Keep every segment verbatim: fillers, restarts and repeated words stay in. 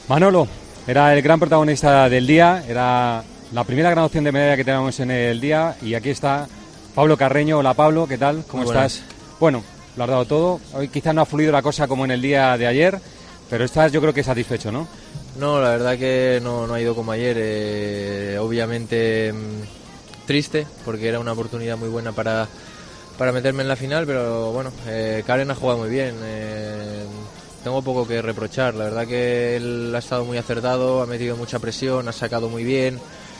Manolo era el gran protagonista del día, era la primera gran opción de medalla que tenemos en el día, y aquí está Pablo Carreño. Hola Pablo, ¿qué tal? ¿Cómo estás? Bueno, lo has dado todo. Hoy quizás no ha fluido la cosa como en el día de ayer, pero estás, yo creo que satisfecho, ¿no? No, la verdad que no, no ha ido como ayer. Eh, obviamente mmm, triste, porque era una oportunidad muy buena para, para meterme en la final, pero bueno, eh, Karen ha jugado muy bien. Eh, tengo poco que reprochar. La verdad que él ha estado muy acertado, ha metido mucha presión, ha sacado muy bien.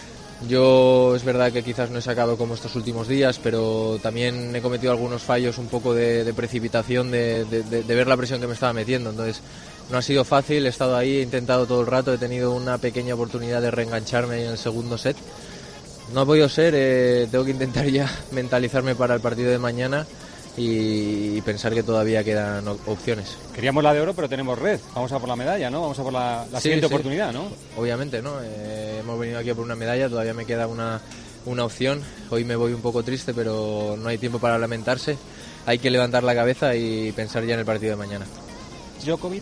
Yo es verdad que quizás no he sacado como estos últimos días, pero también he cometido algunos fallos, un poco de, de precipitación, de, de, de, de ver la presión que me estaba metiendo. Entonces no ha sido fácil, he estado ahí, he intentado todo el rato, he tenido una pequeña oportunidad de reengancharme en el segundo set. No ha podido ser, eh, tengo que intentar ya mentalizarme para el partido de mañana y pensar que todavía quedan opciones. Queríamos la de oro, pero tenemos red. Vamos a por la medalla, ¿no? Vamos a por la, la sí, siguiente sí. oportunidad, ¿no? Obviamente, ¿no? Eh, hemos venido aquí a por una medalla, todavía me queda una, una opción. Hoy me voy un poco triste, pero no hay tiempo para lamentarse. Hay que levantar la cabeza y pensar ya en el partido de mañana. Djokovic.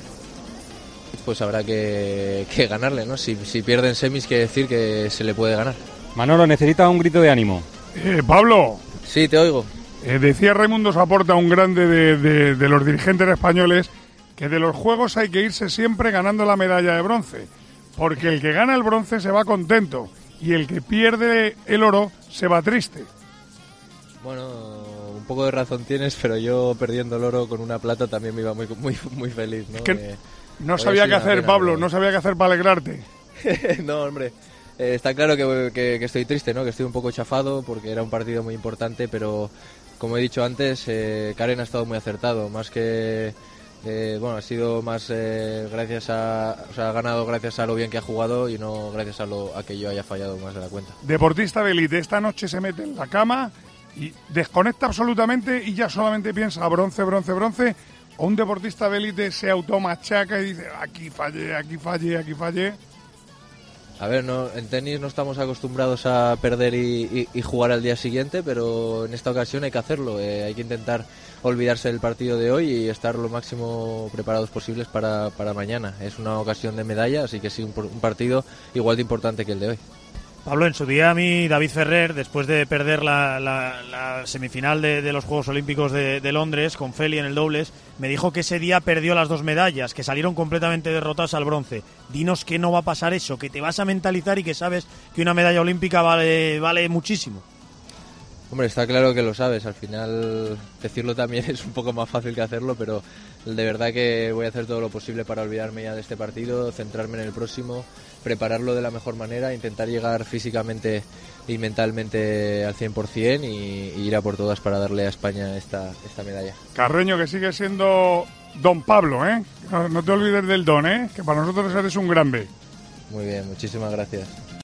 Pues habrá que, que ganarle, ¿no? Si, si pierden semis, quiere decir que se le puede ganar. Manolo, necesita un grito de ánimo. Eh, Pablo. Sí, te oigo. Eh, decía Raimundo Saporta, un grande de, de, de los dirigentes españoles, que de los Juegos hay que irse siempre ganando la medalla de bronce, porque el que gana el bronce se va contento y el que pierde el oro se va triste. Bueno, un poco de razón tienes, pero yo perdiendo el oro con una plata también me iba muy muy muy feliz, ¿no? Es que eh, no sabía qué hacer, pena, Pablo, pero... no sabía qué hacer para alegrarte. No, hombre. Eh, está claro que, que, que estoy triste, ¿no? Que estoy un poco chafado porque era un partido muy importante, pero como he dicho antes, eh, Karen ha estado muy acertado, más que eh, bueno, ha sido más eh, gracias a, o sea, ha ganado gracias a lo bien que ha jugado y no gracias a lo a que yo haya fallado más de la cuenta. Deportista de élite, esta noche se mete en la cama y desconecta absolutamente y ya solamente piensa bronce, bronce, bronce, o un deportista de élite se automachaca y dice aquí fallé, aquí fallé, aquí fallé. A ver, no, en tenis no estamos acostumbrados a perder y, y, y jugar al día siguiente, pero en esta ocasión hay que hacerlo. Eh, hay que intentar olvidarse del partido de hoy y estar lo máximo preparados posibles para, para mañana. Es una ocasión de medalla, así que sí, un, un partido igual de importante que el de hoy. Pablo, en su día a mí, David Ferrer, después de perder la, la, la semifinal de, de los Juegos Olímpicos de, de Londres con Feli en el dobles, me dijo que ese día perdió las dos medallas, que salieron completamente derrotados al bronce. Dinos que no va a pasar eso, que te vas a mentalizar y que sabes que una medalla olímpica vale, vale muchísimo. Hombre, está claro que lo sabes, al final decirlo también es un poco más fácil que hacerlo, pero de verdad que voy a hacer todo lo posible para olvidarme ya de este partido, centrarme en el próximo, prepararlo de la mejor manera, intentar llegar físicamente y mentalmente al cien por ciento y, y ir a por todas para darle a España esta, esta medalla. Carreño, que sigue siendo don Pablo, ¿eh? No, no te olvides del don, ¿eh? Que para nosotros eres un gran B. Muy bien, muchísimas gracias.